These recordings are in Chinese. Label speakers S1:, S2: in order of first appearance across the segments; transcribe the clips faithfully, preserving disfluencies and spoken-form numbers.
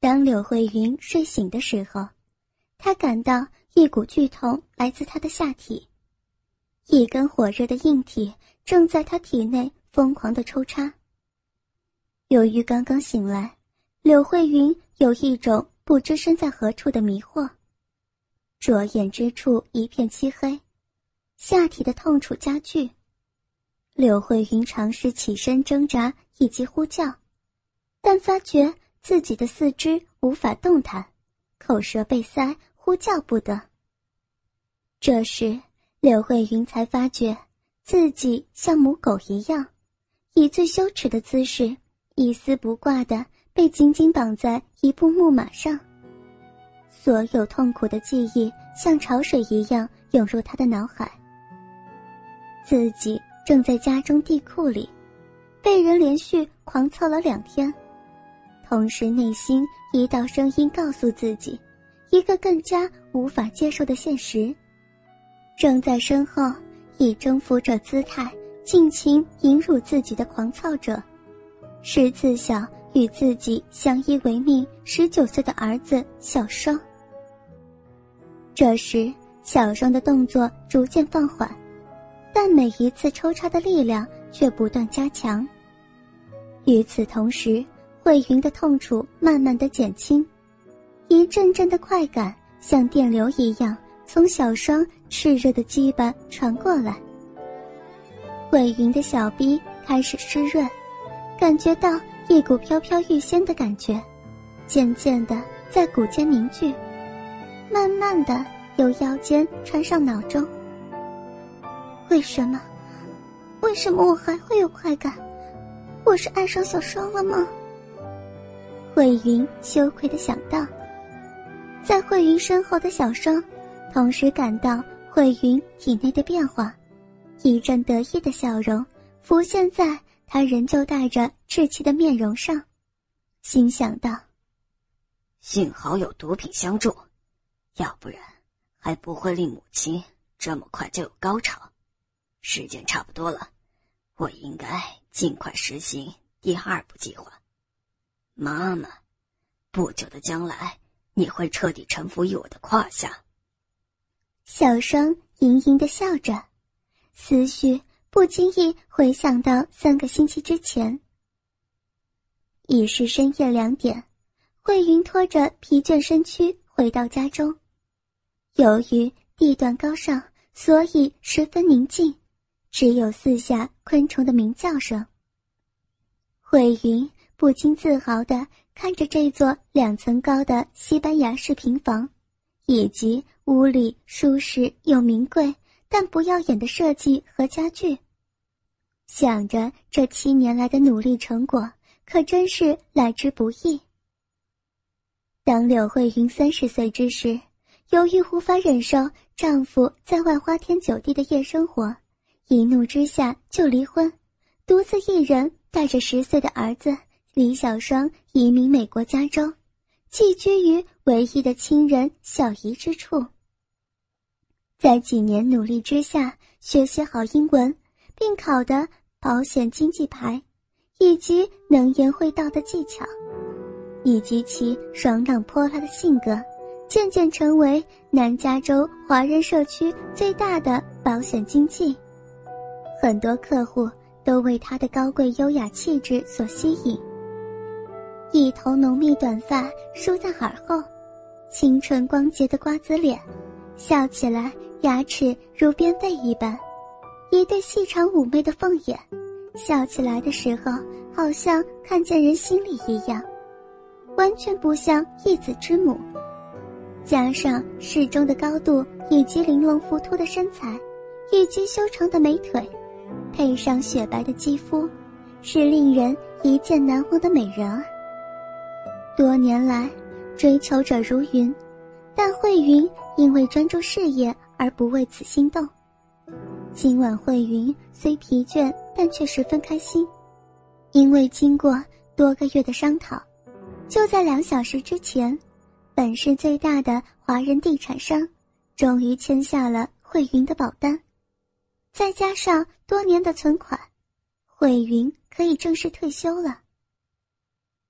S1: 当柳慧云睡醒的时候，她感到一股剧痛来自她的下体，一根火热的硬体正在她体内疯狂地抽插。由于刚刚醒来，柳慧云有一种不知身在何处的迷惑，着眼之处一片漆黑，下体的痛楚加剧。柳慧云尝试起身挣扎以及呼叫，但发觉自己的四肢无法动弹，口舌被塞，呼叫不得。这时柳慧云才发觉自己像母狗一样，以最羞耻的姿势一丝不挂地被紧紧绑在一部木马上。所有痛苦的记忆像潮水一样涌入他的脑海。自己正在家中地库里被人连续狂操了两天，同时内心一道声音告诉自己一个更加无法接受的现实，正在身后以征服者姿态尽情淫辱自己的狂操者，是自小与自己相依为命十九岁的儿子小双。这时小双的动作逐渐放缓，但每一次抽插的力量却不断加强。与此同时，慧云的痛楚慢慢的减轻，一阵阵的快感像电流一样从小双炽热的鸡巴传过来。慧云的小臂开始湿润，感觉到一股飘飘欲仙的感觉，渐渐的在骨间凝聚，慢慢的由腰间传上脑中。为什么？为什么我还会有快感？我是爱上小双了吗？慧云羞愧地想到。在慧云身后的小双同时感到慧云体内的变化，一阵得意的笑容浮现在她仍旧带着稚气的面容上，心想道：
S2: 幸好有毒品相助，要不然还不会令母亲这么快就有高潮。时间差不多了，我应该尽快实行第二步计划。妈妈，不久的将来你会彻底臣服于我的胯下。
S1: 小双盈盈地笑着，思绪不经意回想到三个星期之前。已是深夜两点，慧云拖着疲倦身躯回到家中。由于地段高尚，所以十分宁静，只有四下昆虫的鸣叫声。慧云不禁自豪地看着这座两层高的西班牙式平房，以及屋里舒适又名贵但不耀眼的设计和家具，想着这七年来的努力成果可真是来之不易。当柳慧云三十岁之时，由于无法忍受丈夫在外花天酒地的夜生活，一怒之下就离婚，独自一人带着十岁的儿子李小双移民美国加州，寄居于唯一的亲人小姨之处。在几年努力之下，学习好英文，并考得保险经纪牌，以及能言会道的技巧，以及其爽朗泼辣的性格，渐渐成为南加州华人社区最大的保险经纪。很多客户都为她的高贵优雅气质所吸引。一头浓密短发梳在耳后，清纯光洁的瓜子脸，笑起来牙齿如边贝一般，一对细长妩媚的凤眼，笑起来的时候好像看见人心里一样，完全不像一子之母。加上适中的高度以及玲珑浮凸的身材，以及修长的美腿，配上雪白的肌肤，是令人一见难忘的美人儿。多年来追求者如云，但慧云因为专注事业而不为此心动。今晚慧云虽疲倦，但却十分开心，因为经过多个月的商讨，就在两小时之前，本市最大的华人地产商终于签下了慧云的保单，再加上多年的存款，慧云可以正式退休了。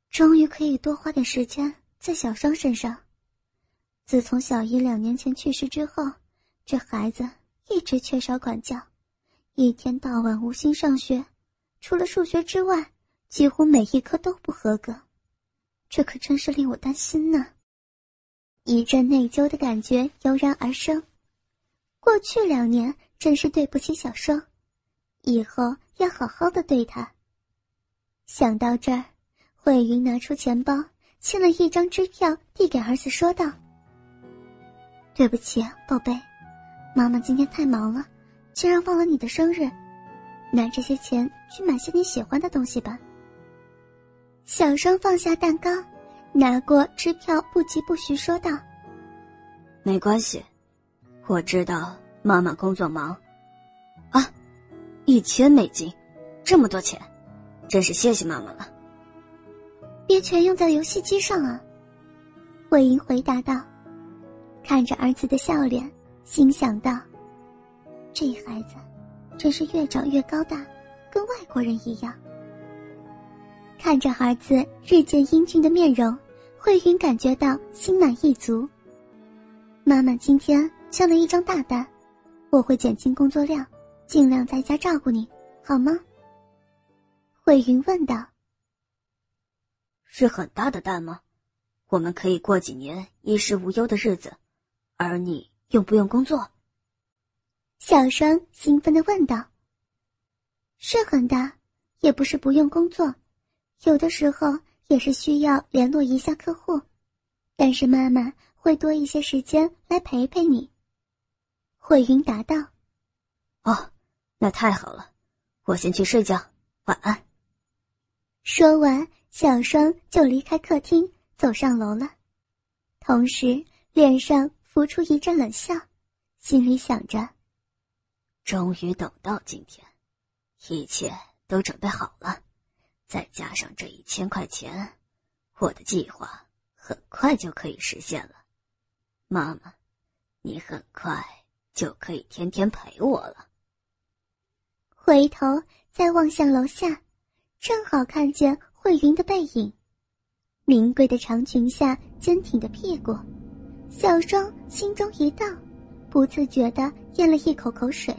S1: 终于可以多花点时间在小双身上。自从小姨两年前去世之后，这孩子一直缺少管教，一天到晚无心上学，除了数学之外，几乎每一科都不合格。这可真是令我担心呢。一阵内疚的感觉油然而生。过去两年真是对不起小双，以后要好好的对她。想到这儿，慧云拿出钱包，签了一张支票递给儿子说道：对不起，宝贝，妈妈今天太忙了，竟然忘了你的生日，拿这些钱去买些你喜欢的东西吧。小双放下蛋糕，拿过支票，不疾不徐说道：
S2: 没关系，我知道妈妈工作忙。啊，一千美金，这么多钱，真是谢谢妈妈了。
S1: 别全用在游戏机上啊。慧英回答道，看着儿子的笑脸，心想道：这孩子真是越长越高大，跟外国人一样。看着儿子日渐英俊的面容，慧云感觉到心满意足。妈妈今天签了一张大单，我会减轻工作量，尽量在家照顾你，好吗？慧云问道。
S2: 是很大的单吗？我们可以过几年衣食无忧的日子，而你用不用工作？
S1: 小双兴奋地问道。是很大，也不是不用工作，有的时候也是需要联络一下客户，但是妈妈会多一些时间来陪陪你。慧云答道。
S2: 哦，那太好了，我先去睡觉，晚安。
S1: 说完，小双就离开客厅，走上楼了，同时脸上浮出一阵冷笑，心里想着，
S2: 终于等到今天，一切都准备好了，再加上这一千块钱，我的计划很快就可以实现了。妈妈，你很快就可以天天陪我了。
S1: 回头再望向楼下，正好看见慧云的背影，名贵的长裙下坚挺的屁股，小双心中一荡，不自觉地咽了一口口水。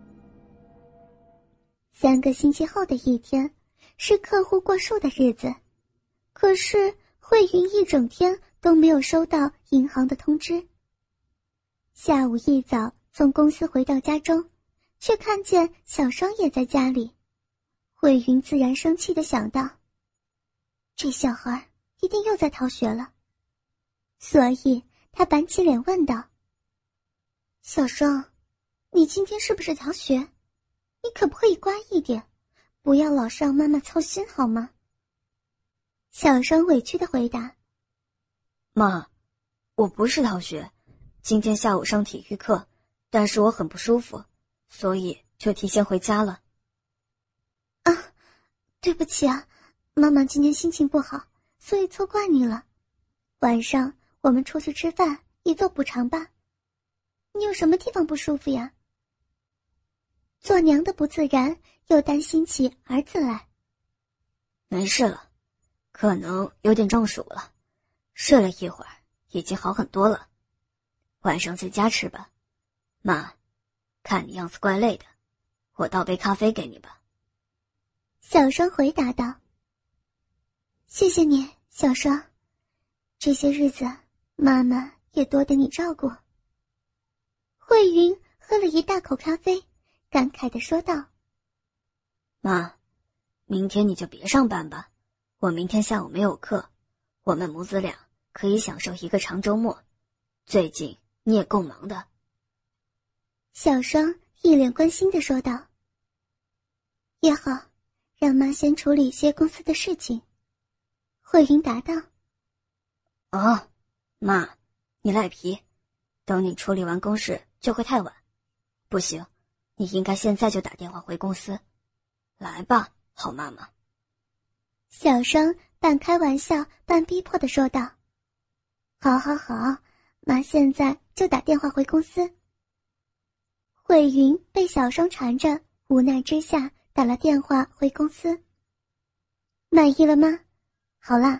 S1: 三个星期后的一天，是客户过数的日子，可是慧云一整天都没有收到银行的通知。下午一早从公司回到家中，却看见小双也在家里。慧云自然生气地想到，这小孩一定又在逃学了，所以她板起脸问道：小双，你今天是不是逃学？你可不可以乖一点，不要老是让妈妈操心好吗？小双委屈地回答：
S2: 妈，我不是逃学，今天下午上体育课，但是我很不舒服，所以就提前回家了。
S1: 啊，对不起啊，妈妈今天心情不好，所以错怪你了。晚上我们出去吃饭，以作补偿吧。你有什么地方不舒服呀？做娘的不自然，又担心起儿子来。
S2: 没事了，可能有点中暑了，睡了一会儿，已经好很多了。晚上在家吃吧。妈，看你样子怪累的，我倒杯咖啡给你吧。
S1: 小双回答道：谢谢你，小双，这些日子妈妈也多得你照顾。慧云喝了一大口咖啡，感慨地说道：
S2: 妈，明天你就别上班吧，我明天下午没有课，我们母子俩可以享受一个长周末，最近你也够忙的。
S1: 小双一脸关心地说道：也好，让妈先处理一些公司的事情。慧云答道：
S2: 哦，妈，你赖皮，等你处理完公事就会太晚。不行，你应该现在就打电话回公司。来吧，好妈妈。
S1: 小双半开玩笑半逼迫地说道：好好好，妈现在就打电话回公司。慧云被小双缠着，无奈之下打了电话回公司。满意了吗？好啦，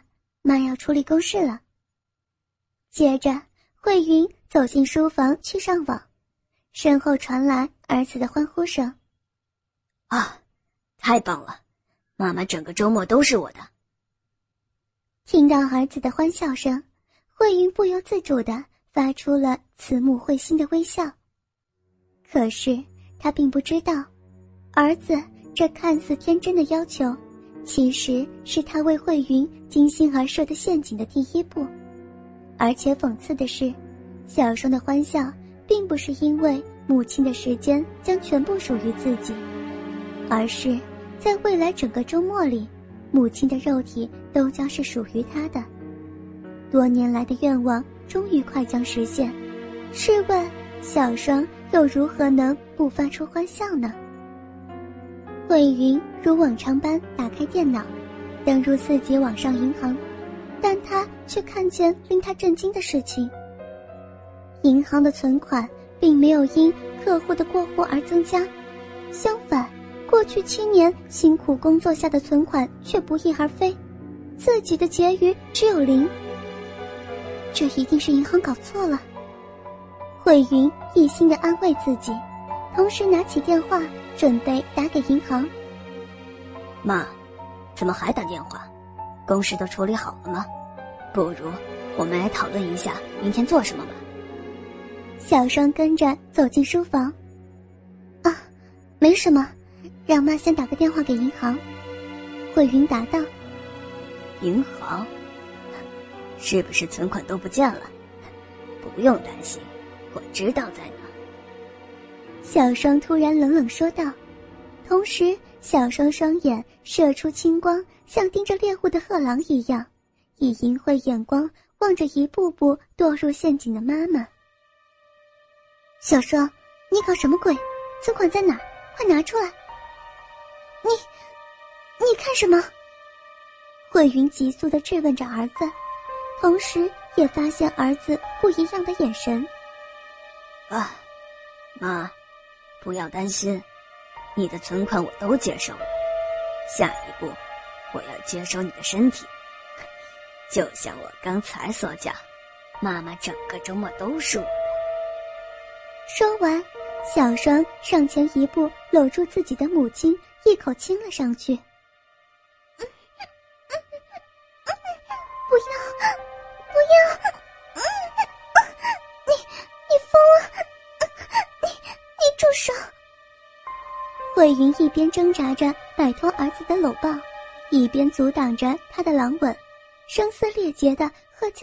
S1: 妈要处理公事了。接着，慧云走进书房去上网，身后传来儿子的欢呼声。
S2: 啊，太棒了，妈妈整个周末都是我的。
S1: 听到儿子的欢笑声，慧云不由自主地发出了慈母会心的微笑。可是她并不知道，儿子这看似天真的要求，其实是他为慧云精心而设的陷阱的第一步。而且讽刺的是，小双的欢笑并不是因为母亲的时间将全部属于自己，而是在未来整个周末里，母亲的肉体都将是属于他的。多年来的愿望终于快将实现，试问小双又如何能不发出欢笑呢？慧云如往常般打开电脑，登入自己网上银行，但她却看见令她震惊的事情。银行的存款并没有因客户的过户而增加，相反，过去七年辛苦工作下的存款却不翼而飞，自己的结余只有零。这一定是银行搞错了。慧云一心地安慰自己，同时拿起电话准备打给银行。
S2: 妈，怎么还打电话？公事都处理好了吗？不如我们来讨论一下明天做什么吧。
S1: 小双跟着走进书房。啊，没什么，让妈先打个电话给银行。慧云答道。
S2: 银行？是不是存款都不见了？不用担心，我知道在哪。
S1: 小双突然冷冷说道，同时小双双眼射出青光，像盯着猎物的饿狼一样，以淫秽眼光望着一步步堕入陷阱的妈妈。小双，你搞什么鬼？存款在哪？快拿出来！你你看什么？慧云急速地质问着儿子，同时也发现儿子不一样的眼神。
S2: 啊，妈，不要担心，你的存款我都接受了，下一步我要接收你的身体，就像我刚才所讲，妈妈整个周末都是我的。
S1: 说完，小双上前一步，搂住自己的母亲，一口亲了上去。不要，不要！你你疯了！你你住手！慧云一边挣扎着摆脱儿子的搂抱，一边阻挡着他的狼吻，声嘶力竭地